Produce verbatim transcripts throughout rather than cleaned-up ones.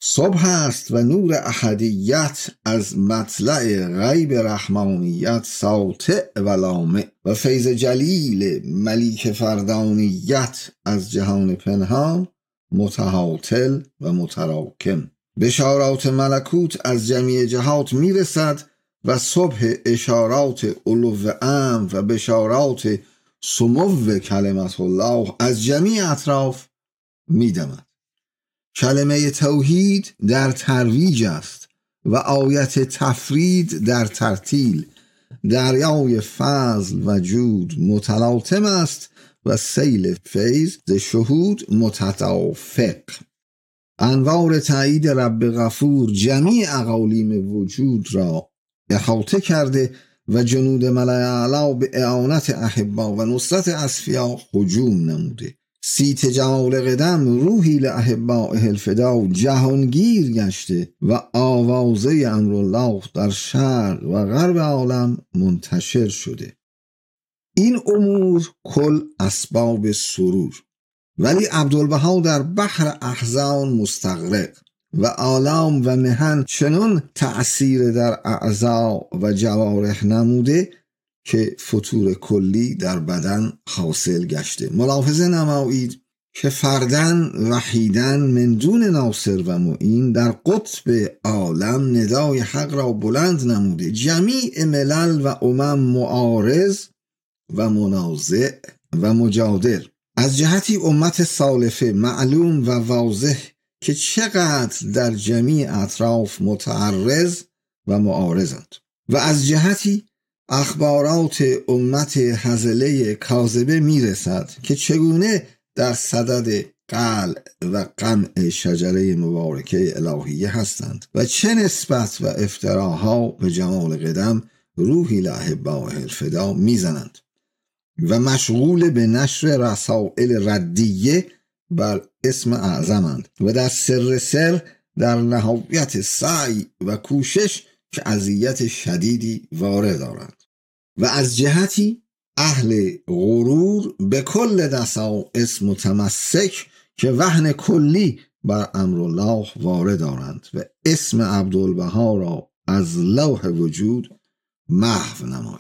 صبح است و نور احدیت از مطلع غیب رحمانیت ساطع و لامع و فیض جلیل ملیک فردانیت از جهان پنهان متحاتل و متراکم. بشارات ملکوت از جمیع جهات میرسد و صبح اشارات علو امر و بشارات سمو کلمت الله از جمیع اطراف میدمد. کلمه توحید در ترویج است و آیت تفرید در ترتیل. دریای فضل و جود متلاطم است و سیل فیض ز شهود متدافق. انوار تایید رب غفور جمیع اقالیم وجود را احاطه کرده و جنود ملأ اعلی به اعانت احبا و نصرت اصفیا هجوم نموده. سیت جمال قدم روحی لاحبائه الفدا جهانگیر گشته و آوازه امرالله در شرق و غرب عالم منتشر شده. این امور کل اسباب سرور، ولی عبدالبها در بحر احزان مستغرق و آلام و محن چنان تأثیر در اعضا و جوارح نموده که فتور کلی در بدن حاصل گشته. ملاحظه نمایید که فردن وحیدن من دون ناصر و معین در قطب عالم ندای حق را بلند نموده. جمیع ملل و امم معارض و منازع و مجادل. از جهتی امت سالفه معلوم و واضح که چقدر در جمیع اطراف متعرض و معارضند، و از جهتی اخبارات امت هزله کاذبه میرسد که چگونه در صدد قلع و قمع شجره مبارکه الهیه هستند و چه نسبت و افتراها به جمال قدم روحی لاحبائه الفدا میزنند و مشغول به نشر رسائل ردیه بر اسم اعظمند و در سر سر در نهایت سعی و کوشش که اذیت شدیدی وارد دارند. و از جهتی اهل غرور به کل دسائس متمسک که وهن کلی بر امرالله وارد دارند و اسم عبدالبها را از لوح وجود محو نمایند.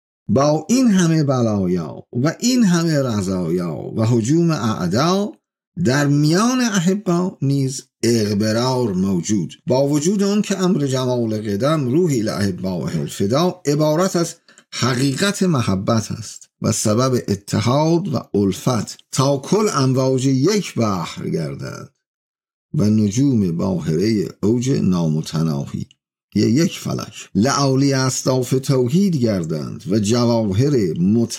با این همه بلایا و این همه رضایا و هجوم اعدا در میان احبا نیز اغبرار موجود، با وجود آن که امر جمال قدم روحی لاحبائه الفدا عبارت از حقیقت محبت است و سبب اتحاد و الفت تا کل امواج یک بحر گردد و نجوم باهره اوج نامتناهی یک فلک لعالی اصداف توحید گردند و جواهر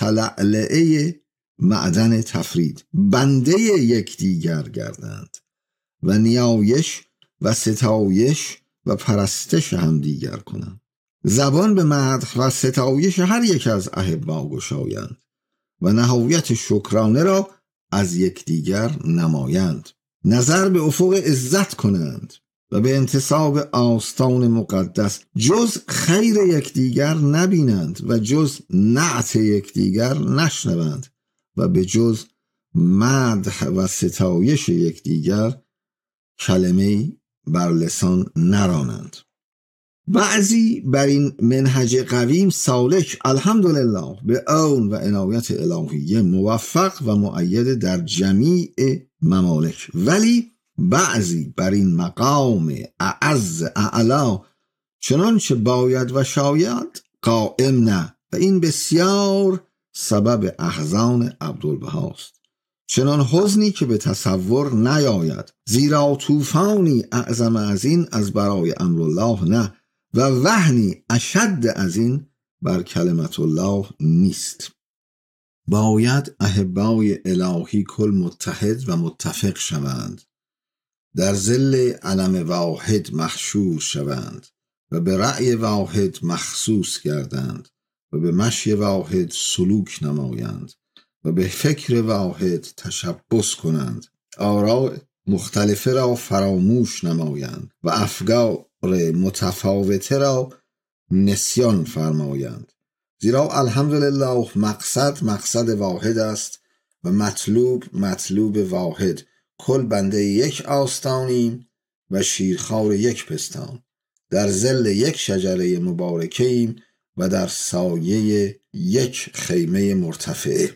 متلعلعه معدن تفرید بنده یکدیگر گردند و نیایش و ستایش و پرستش هم دیگر کنند. زبان به مدح و ستایش هر یک از احبا گشایند و نهایت شکرانه را از یکدیگر نمایند. نظر به افق عزت کنند و به انتصاب آستان مقدس جز خیر یکدیگر نبینند و جز نعت یکدیگر نشنوند و به جز مدح و ستایش یکدیگر کلمه‌ای بر لسان نرانند. بعضی بر این منهج قویم سالک الحمدلله به عون و عنایت الهیه موفق و مؤید در جمیع ممالک، ولی بعضی بر این مقام اعز اعلا چنانچه باید و شاید قائم نه، و این بسیار سبب احزان عبدالبهاست. چنان حزنی که به تصور نیاید، زیرا طوفانی اعظم از این از برای امرالله نه و وهنی اشد از این بر کلمت الله نیست. باید احبای الهی کل متحد و متفق شوند، در ظل علم واحد محشور شوند و به رأی واحد مخصوص گردند و به مشی واحد سلوک نمایند و به فکر واحد تشبث کنند، آراء مختلفه را فراموش نمایند و افکار متفاوته را نسیان فرمایند. زیرا الحمدلله مقصد مقصد واحد است و مطلوب مطلوب واحد. کل بنده یک آستانیم و شیرخوار یک پستان، در ظل یک شجره مبارکیم و در سایه یک خیمه مرتفعه.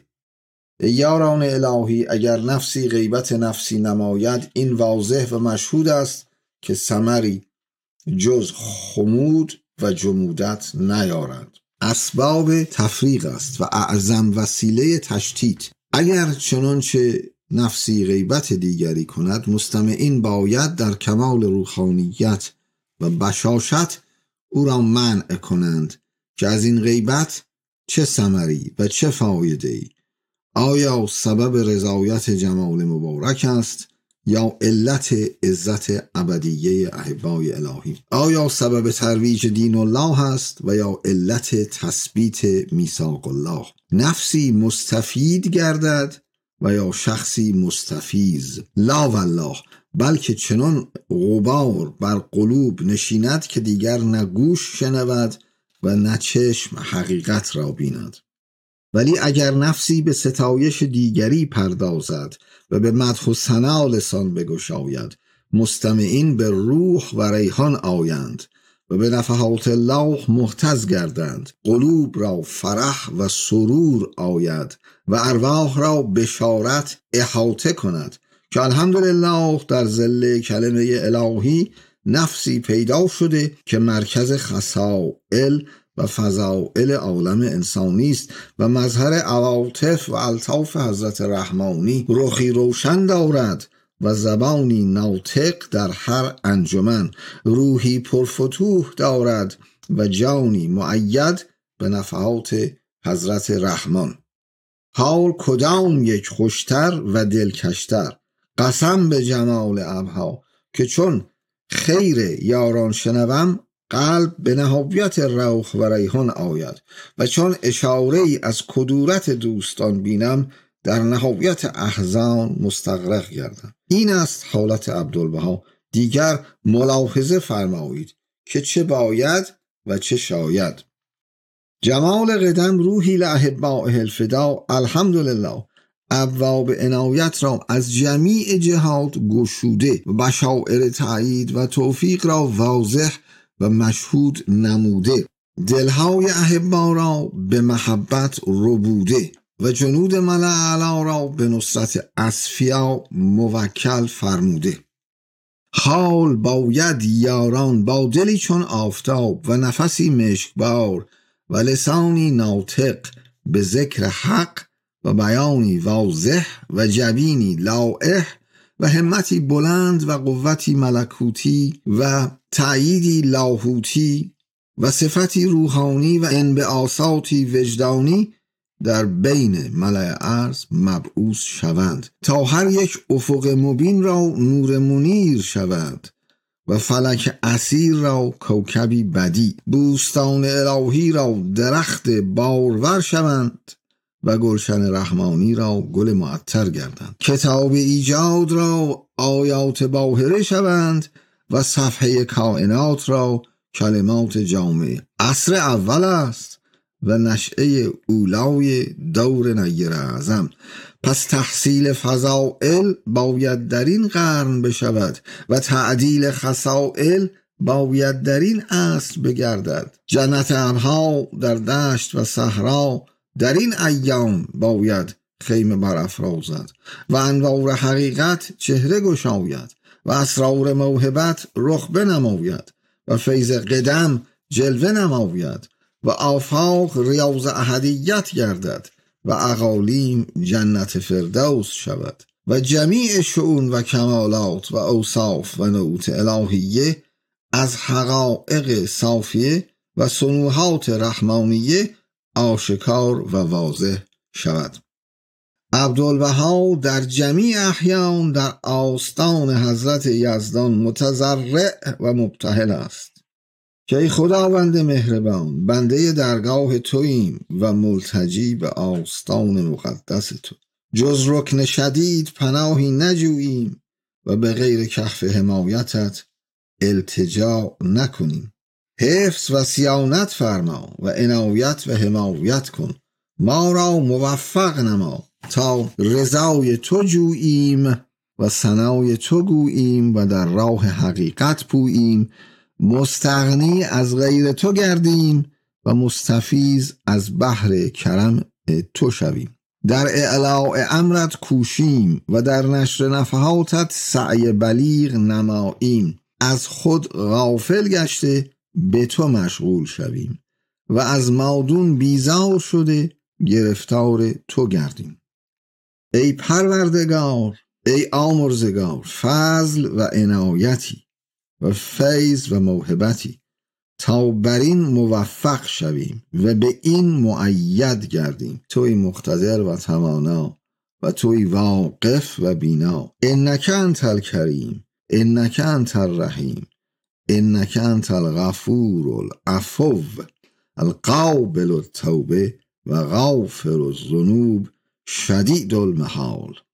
ای یاران الهی، اگر نفسی غیبت نفسی نماید، این واضح و مشهود است که ثمری جز خمود و جمودت نیارد. اسباب تفریق است و اعظم وسیله تشتیت. اگر چنانچه نفسی غیبت دیگری کند، مستمعین باید در کمال روحانیت و بشاشت او را منع کنند که از این غیبت چه ثمری و چه فایده‌ای، آیا سبب رضایت جمال مبارک است یا علت عزت ابدیه احبای الهی؟ آیا سبب ترویج دین الله است و یا علت تثبیت میثاق الله؟ نفسی مستفید گردد و یا شخصی مستفیض؟ لا والله، بلکه چنان غبار بر قلوب نشیند که دیگر نه گوش شنود و نه چشم حقیقت را بیند. ولی اگر نفسی به ستایش دیگری پردازد و به مدح و ثنا لسان بگشاید، مستمعین به روح و ریحان آیند و به نفحات الله محتز گردند، قلوب را فرح و سرور آید و ارواح را بشارت احاطه کند که الحمدلله در ظل کلمه الهی نفسی پیدا شده که مرکز خصائل و فضائل عالم انسانی است و مظهر عواطف و الطاف حضرت رحمانی رخی روشن دارد و زبانی ناطق در هر انجمن، روحی پرفتوح دارد و جانی مؤید به نفحات حضرت رحمان. حال کدام یک خوشتر و دلکشتر، قسم به جمال ابها که چون خیر یاران شنوم، قلب به نهایت روح و ریحان آید و چون اشاره ای از کدورت دوستان بینم، در نهایت احزان مستغرق گردم. این است حالت عبدالبها. دیگر ملاحظه فرمایید که چه باید و چه شاید. جمال قدم روحی لأحبائه الفدا، الحمدلله ابواب عنایت را از جمیع جهات گشوده و بشائر تأیید و توفیق را واضح و مشهود نموده، دلهای احبا را به محبت ربوده و جنود ملأ اعلی را به نصرت اصفیا موکل فرموده. حال باید یاران با دلی چون آفتاب و نفسی مشکبار و لسانی ناطق به ذکر حق و بیانی واضح و جبینی لائح و همتی بلند و قوتی ملکوتی و تأییدی لاهوتی و صفتی روحانی و انبعاثاتی وجدانی در بین ملأ ارض مبعوث شوند تا هر یک افق مبین را نور منیر شود و فلک اسیر را کوکبی بدی، بوستان الهی را درخت بارور شوند و گلشن رحمانی را گل معطر گردند، کتاب ایجاد را آیات باهره شوند و صفحه کائنات را کلمات جامعه. عصر اول است و نشأه اولای دور نیر اعظم، پس تحصیل فضائل باید در این قرن بشود و تعدیل خصائل باید در این عصر بگردد. جنت ابها در دشت و صحرا در این ایام باید خیمه برافرازد و انوار حقیقت چهره گشاید و اسرار موهبت رخ بنماید و فیض قدم جلوه نماید و آفاق ریاض احدیت گردد و اقالیم جنت فردوس شود و جمیع شؤون و کمالات و اوصاف و نعوت الهیه از حقایق صافیه و صنوحات رحمانیه آشکار و واضح شود. عبدالبها در جمیع احیان در آستان حضرت یزدان متضرع و مبتهل است که ای خداوند مهربان، بنده درگاه توییم و ملتجی به آستان مقدس تو، جز رکن شدید پناهی نجوییم و به غیر کهف حمایتت التجا نکنیم. حفظ و صیانت فرما و عنایت و حمایت کن، ما را موفق نما تا رضای تو جوییم و ثنای تو گوییم و در راه حقیقت پوییم، مستغنی از غیر تو گردیم و مستفیض از بحر کرم تو شویم. در اعلاء امرت کوشیم و در نشر نفحاتت سعی بلیغ نماییم. از خود غافل گشته به تو مشغول شویم و از مادون بیزار شده گرفتار تو گردیم. ای پروردگار، ای آمرزگار، فضل و عنایتی و فیض و موهبتی تا بر این موفق شویم و به این مؤید گردیم. توی مقتدر و توانا و توی واقف و بینا. انک انت الکریم، انک انت الرحیم، انک انت الغفور العفو القابل التوبه و غافر الذنوب شدید المحال.